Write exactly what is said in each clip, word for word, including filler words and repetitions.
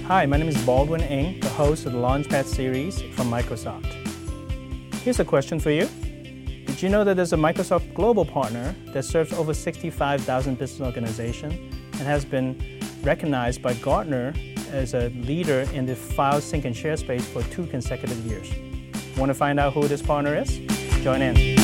Hi, my name is Baldwin Ng, the host of the Launchpad series from Microsoft. Here's a question for you. Did you know that there's a Microsoft Global Partner that serves over sixty-five thousand business organizations and has been recognized by Gartner as a leader in the file sync and share space for two consecutive years? Want to find out who this partner is? Join in.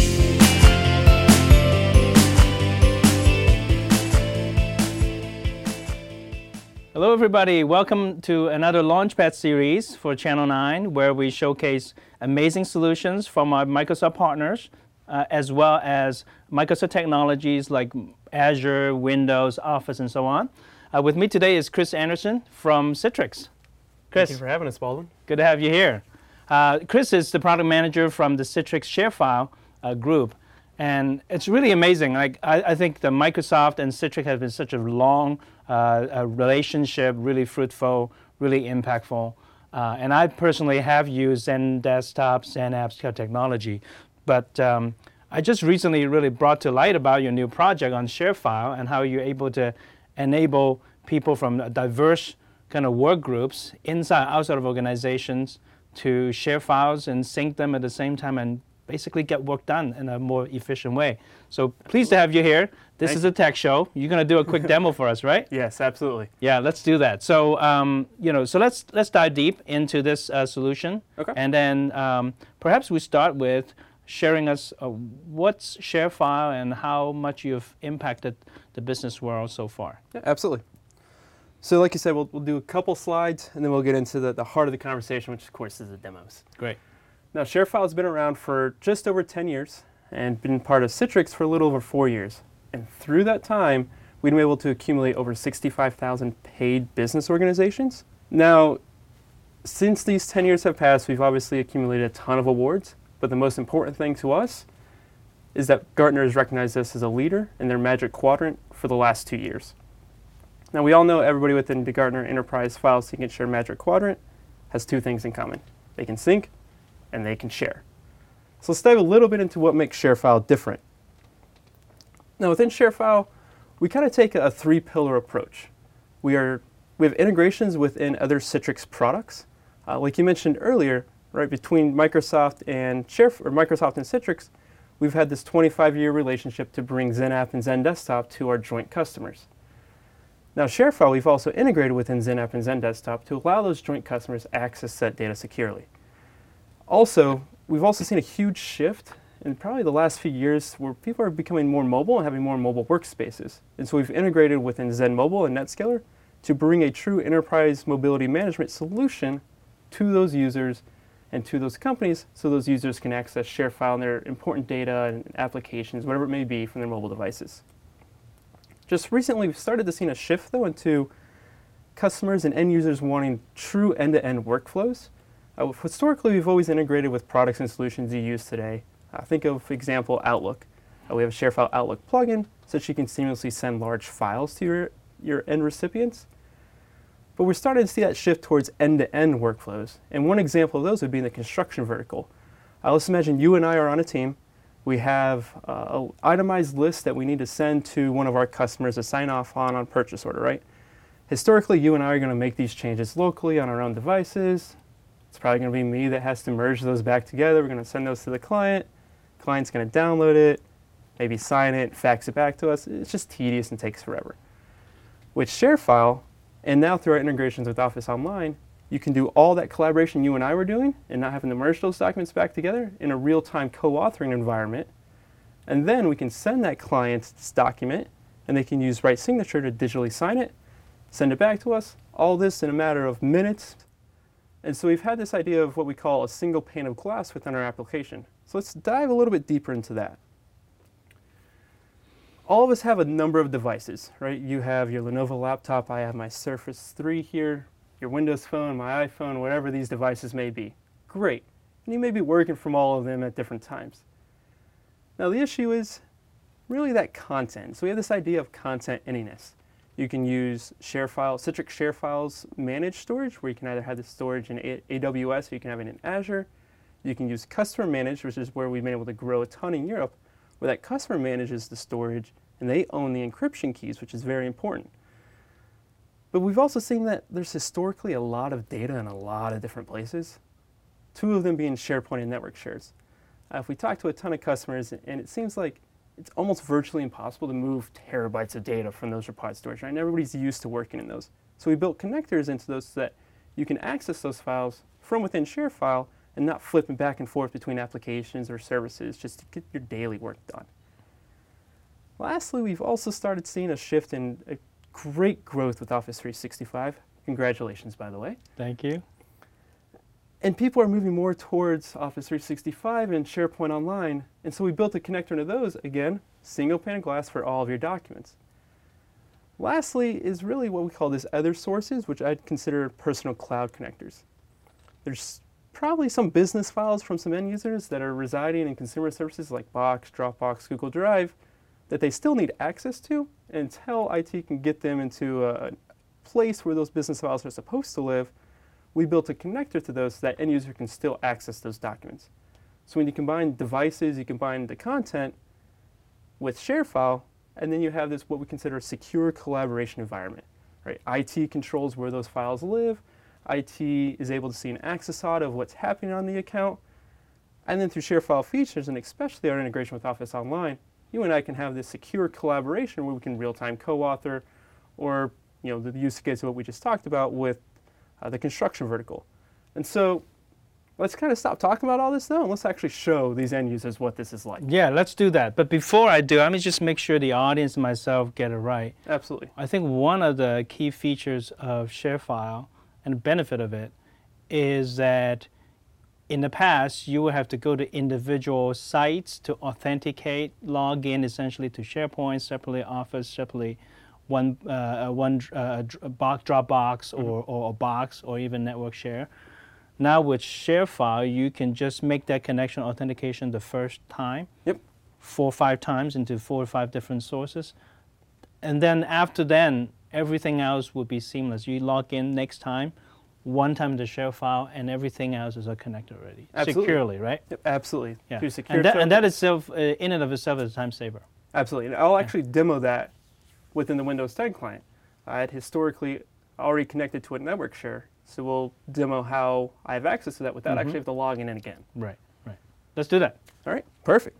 Hello everybody, welcome to another Launchpad series for Channel nine, where we showcase amazing solutions from our Microsoft partners, uh, as well as Microsoft technologies like Azure, Windows, Office, and so on. Uh, with me today is Chris Anderson from Citrix. Chris. Thank you for having us, Baldwin. Good to have you here. Uh, Chris is the product manager from the Citrix ShareFile uh, group. And it's really amazing. Like I, I think the Microsoft and Citrix have been such a long uh, a relationship, really fruitful, really impactful. Uh, and I personally have used Zen Desktop, Zen Apps technology. But um, I just recently really brought to light about your new project on ShareFile and how you're able to enable people from diverse kind of work groups inside, outside of organizations to share files and sync them at the same time and basically get work done in a more efficient way. So pleased to have you here. This Thank is a tech show. You're going to do a quick demo for us, right? Yes, absolutely. Yeah, let's do that. So um, you know, so let's let's dive deep into this uh, solution. Okay. And then um, perhaps we start with sharing us uh, what's ShareFile and how much you've impacted the business world so far. Yeah, absolutely. So like you said, we'll, we'll do a couple slides, and then we'll get into the, the heart of the conversation, which of course is the demos. Great. Now, ShareFile has been around for just over ten years and been part of Citrix for a little over four years. And through that time, we've been able to accumulate over sixty-five thousand paid business organizations. Now, since these ten years have passed, we've obviously accumulated a ton of awards, but the most important thing to us is that Gartner has recognized us as a leader in their Magic Quadrant for the last two years. Now, we all know everybody within the Gartner Enterprise File Sync and Share Magic Quadrant has two things in common. They can sync and they can share. So let's dive a little bit into what makes ShareFile different. Now within ShareFile, we kind of take a three-pillar approach. We are we have integrations within other Citrix products. Uh, like you mentioned earlier, right, between Microsoft and Share or Microsoft and Citrix, we've had this twenty-five year relationship to bring Zen App and Zen Desktop to our joint customers. Now ShareFile, we've also integrated within Zen App and Zen Desktop to allow those joint customers access that data securely. Also, we've also seen a huge shift in probably the last few years where people are becoming more mobile and having more mobile workspaces. And so we've integrated within Zen Mobile and NetScaler to bring a true enterprise mobility management solution to those users and to those companies so those users can access ShareFile and their important data and applications, whatever it may be, from their mobile devices. Just recently, we've started to see a shift, though, into customers and end users wanting true end-to-end workflows. Uh, historically, we've always integrated with products and solutions you use today. Uh, think of, for example, Outlook. Uh, we have a ShareFile Outlook plugin so that you can seamlessly send large files to your, your end recipients. But we're starting to see that shift towards end-to-end workflows. And one example of those would be in the construction vertical. Uh, let's imagine you and I are on a team. We have uh, an itemized list that we need to send to one of our customers to sign off on on purchase order, right? Historically, you and I are going to make these changes locally on our own devices. It's probably going to be me that has to merge those back together. We're going to send those to the client. The client's going to download it, maybe sign it, fax it back to us. It's just tedious and takes forever. With ShareFile, and now through our integrations with Office Online, you can do all that collaboration you and I were doing and not having to merge those documents back together in a real-time co-authoring environment. And then we can send that client this document, and they can use WriteSignature to digitally sign it, send it back to us, all this in a matter of minutes. And so we've had this idea of what we call a single pane of glass within our application. So let's dive a little bit deeper into that. All of us have a number of devices, right? You have your Lenovo laptop, I have my Surface three here, your Windows phone, my iPhone, whatever these devices may be. Great. And you may be working from all of them at different times. Now the issue is really that content. So we have this idea of content anyness. You can use ShareFile, Citrix ShareFile's managed storage, where you can either have the storage in A W S or you can have it in Azure. You can use customer managed, which is where we've been able to grow a ton in Europe, where that customer manages the storage and they own the encryption keys, which is very important. But we've also seen that there's historically a lot of data in a lot of different places, two of them being SharePoint and network shares. Uh, if we talk to a ton of customers, and it seems like it's almost virtually impossible to move terabytes of data from those repositories, right? And everybody's used to working in those. So we built connectors into those so that you can access those files from within ShareFile and not flipping back and forth between applications or services just to get your daily work done. Lastly, we've also started seeing a shift in a great growth with Office three sixty-five. Congratulations, by the way. Thank you. And people are moving more towards Office three sixty-five and SharePoint Online. And so we built a connector into those, again, single pane of glass for all of your documents. Lastly is really what we call this other sources, which I'd consider personal cloud connectors. There's probably some business files from some end users that are residing in consumer services like Box, Dropbox, Google Drive that they still need access to until I T can get them into a place where those business files are supposed to live. We built a connector to those so that end user can still access those documents. So when you combine devices, you combine the content with ShareFile, and then you have this what we consider a secure collaboration environment. Right? I T controls where those files live. I T is able to see an access audit of what's happening on the account. And then through ShareFile features, and especially our integration with Office Online, you and I can have this secure collaboration where we can real-time co-author, or you know, the use case of what we just talked about with uh, the construction vertical. And so let's kind of stop talking about all this though, and let's actually show these end users what this is like. Yeah, let's do that. But before I do, let me just make sure the audience and myself get it right. Absolutely. I think one of the key features of ShareFile and the benefit of it is that in the past, you would have to go to individual sites to authenticate, log in essentially to SharePoint, separately Office, separately one, uh, one uh, box, Dropbox, mm-hmm. or, or a box, or even network share. Now with ShareFile, you can just make that connection authentication the first time, yep. four or five times into four or five different sources. And then after then, everything else will be seamless. You log in next time, one time the ShareFile, and everything else is a connector already. Absolutely. Securely, right? Yep, absolutely. Yeah. Through secure and, that, and that itself, uh, in and of itself, is a time saver. Absolutely. And I'll actually yeah. demo that within the Windows ten client. I had historically already connected to a network share, so we'll demo how I have access to that without mm-hmm. actually have to log in again. Right, right. Let's do that. All right, perfect.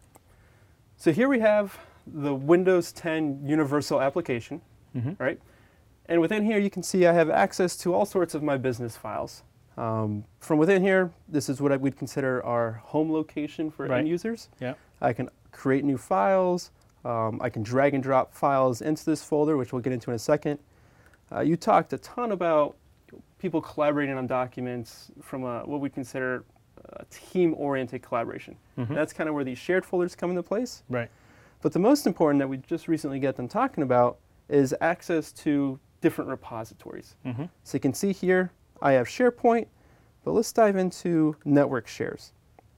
So here we have the Windows ten Universal application, mm-hmm. right? And within here, you can see I have access to all sorts of my business files. Um, from within here, this is what I would consider our home location for right. end users. Yeah. I can create new files. Um, I can drag and drop files into this folder, which we'll get into in a second. Uh, you talked a ton about people collaborating on documents from a, what we consider a team-oriented collaboration. Mm-hmm. That's kind of where these shared folders come into place. Right. But the most important that we just recently got them talking about is access to different repositories. Mm-hmm. So you can see here, I have SharePoint, but let's dive into network shares.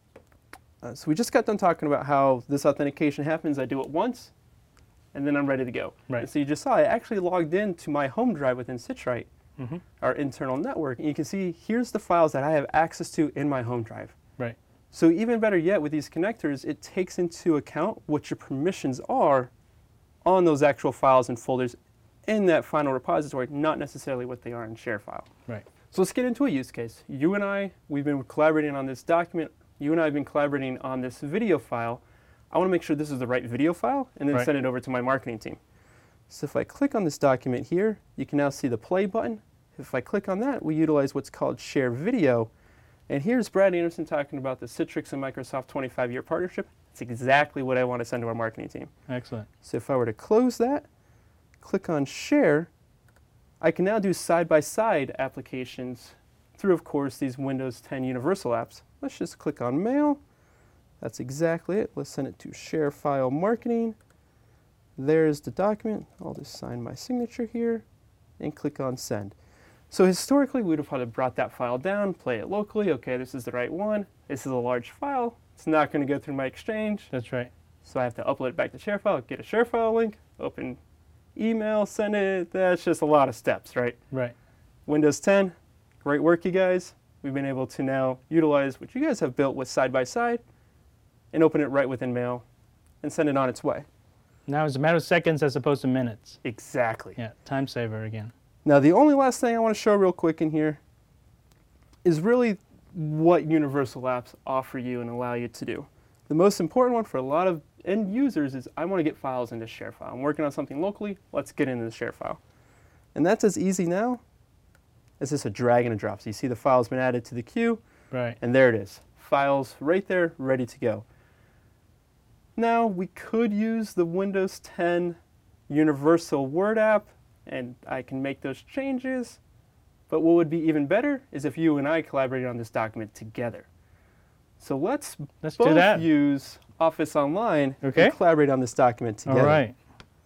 Uh, so we just got done talking about how this authentication happens. I do it once, and then I'm ready to go. Right. And so you just saw I actually logged into my home drive within Citrite, mm-hmm. our internal network, and you can see here's the files that I have access to in my home drive. Right. So even better yet, with these connectors, it takes into account what your permissions are on those actual files and folders in that final repository, not necessarily what they are in ShareFile. Right. So let's get into a use case. You and I, we've been collaborating on this document. You and I have been collaborating on this video file. I want to make sure this is the right video file and then right. send it over to my marketing team. So if I click on this document here, you can now see the play button. If I click on that, we utilize what's called Share Video. And here's Brad Anderson talking about the Citrix and Microsoft twenty-five year partnership. It's exactly what I want to send to our marketing team. Excellent. So if I were to close that, click on Share, I can now do side-by-side applications through, of course, these Windows ten Universal apps. Let's just click on Mail. That's exactly it. Let's send it to Share File Marketing. There's the document. I'll just sign my signature here and click on Send. So historically, we would have probably brought that file down, play it locally. Okay, this is the right one. This is a large file. It's not going to go through my Exchange. That's right. So I have to upload it back to ShareFile, get a ShareFile link, open email, send it. That's just a lot of steps, right? Right. Windows ten, great work, you guys. We've been able to now utilize what you guys have built with side-by-side and open it right within Mail and send it on its way. Now it's a matter of seconds as opposed to minutes. Exactly. Yeah, time saver again. Now, the only last thing I want to show real quick in here is really what universal apps offer you and allow you to do. The most important one for a lot of end users is I want to get files into ShareFile. I'm working on something locally, let's get into the ShareFile. And that's as easy now as just a drag and a drop. So you see the file's been added to the queue, Right. and there it is. Files right there, ready to go. Now, we could use the Windows ten Universal Word app, and I can make those changes. But what would be even better is if you and I collaborated on this document together. So let's, Let's both do that. use Office Online Okay. and collaborate on this document together. All right.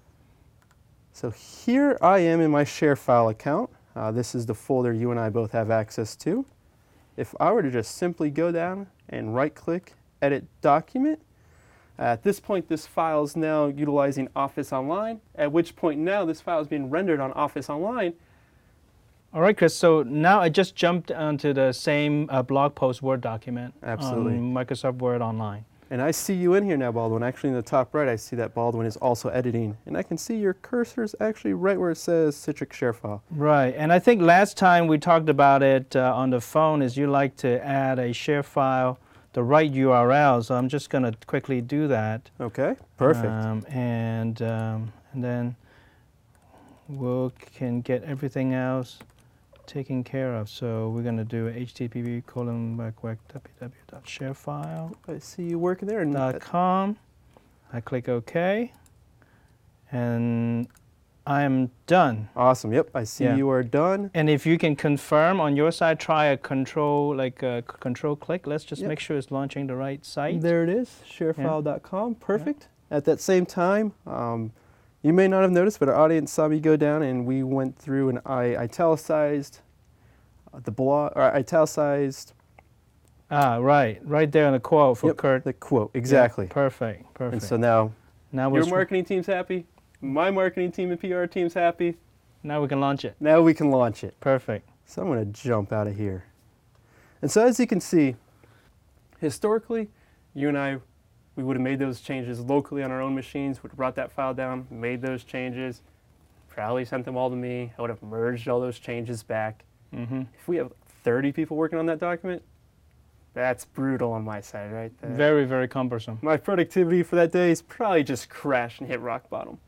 So here I am in my ShareFile account. Uh, this is the folder you and I both have access to. If I were to just simply go down and right-click, Edit Document, at this point this file is now utilizing Office Online, at which point now this file is being rendered on Office Online. All right, Chris. So now I just jumped onto the same uh, blog post Word document Absolutely. on Microsoft Word Online. And I see you in here now, Baldwin. Actually, in the top right, I see that Baldwin is also editing. And I can see your cursor is actually right where it says Citrix ShareFile. Right. And I think last time we talked about it uh, on the phone is you like to add a share file, the right U R L. So I'm just going to quickly do that. Okay, perfect. Um, and, um, and then we can get everything else taken care of. So we're going to do http colon www dot sharefile I see you working there. And dot com. I click OK, and I am done. awesome. Yep, I see Yeah. you are done. And if you can confirm on your side, try a control like a c- control click. Let's just Yep. make sure it's launching the right site. There it is, sharefile dot com. Perfect. At that same time, um, you may not have noticed, but our audience saw me go down and we went through and I italicized uh, the blog, or italicized Ah, right, right there in the quote for yep, Kurt. the quote. Yeah, Exactly. perfect, perfect. And so now now your we're marketing team's happy, my marketing team and P R team's happy. now we can launch it. Now we can launch it. Perfect. So I'm going to jump out of here. And so as you can see, historically, you and I, we would have made those changes locally on our own machines, would have brought that file down, made those changes, probably sent them all to me. I would have merged all those changes back. Mm-hmm. If we have thirty people working on that document, that's brutal on my side, right? That- Very, very cumbersome. my productivity for that day is probably just crashed and hit rock bottom.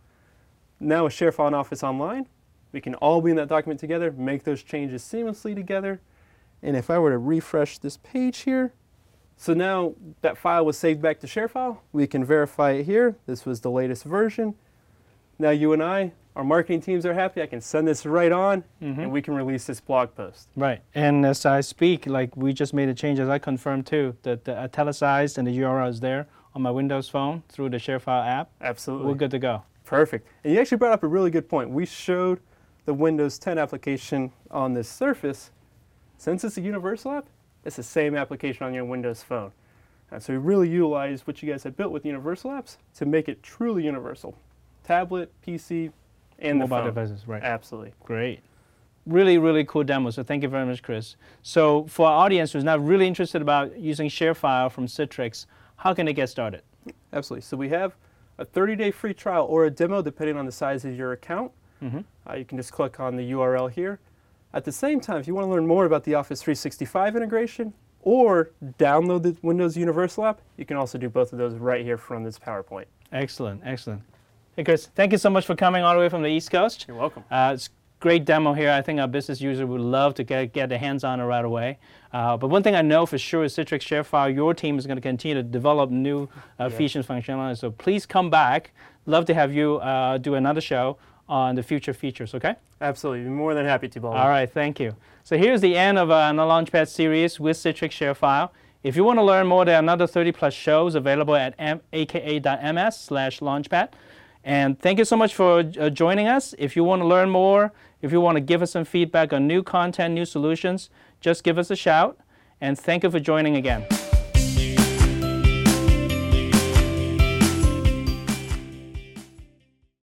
Now with ShareFile and Office Online, we can all be in that document together, make those changes seamlessly together. And if I were to refresh this page here, so now that file was saved back to ShareFile, we can verify it here. This was the latest version. Now you and I, our marketing teams are happy. I can send this right on, Mm-hmm. and we can release this blog post. Right. And as I speak, like we just made the changes, I confirmed too that the italicized and the U R L is there on my Windows phone through the ShareFile app. Absolutely. We're good to go. Perfect. And you actually brought up a really good point. We showed the Windows ten application on this Surface. Since it's a universal app, it's the same application on your Windows phone. And so we really utilized what you guys had built with universal apps to make it truly universal. Tablet, P C, and Mobile the phone. devices, right. Absolutely. Great. Really, really cool demo. So thank you very much, Chris. So for our audience who's not really interested about using ShareFile from Citrix, how can they get started? Absolutely. So we have a thirty day free trial or a demo depending on the size of your account. Mm-hmm. Uh, you can just click on the U R L here. At the same time, if you want to learn more about the Office three sixty-five integration or download the Windows Universal app, you can also do both of those right here from this PowerPoint. Excellent, excellent. Hey, Chris, thank you so much for coming all the way from the East Coast. You're welcome. Uh, it's great demo here. I think our business user would love to get, get their hands on it right away. Uh, but one thing I know for sure is Citrix ShareFile, your team is going to continue to develop new uh, Yeah. features, functionality. So please come back. Love to have you uh, do another show on the future features, okay? Absolutely. Be more than happy to, Baldwin. All right, thank you. So here's the end of uh, another Launchpad series with Citrix ShareFile. If you want to learn more, there are another thirty plus shows available at aka dot m s slash launchpad. And thank you so much for uh, joining us. If you want to learn more, if you want to give us some feedback on new content, new solutions, just give us a shout. And thank you for joining again.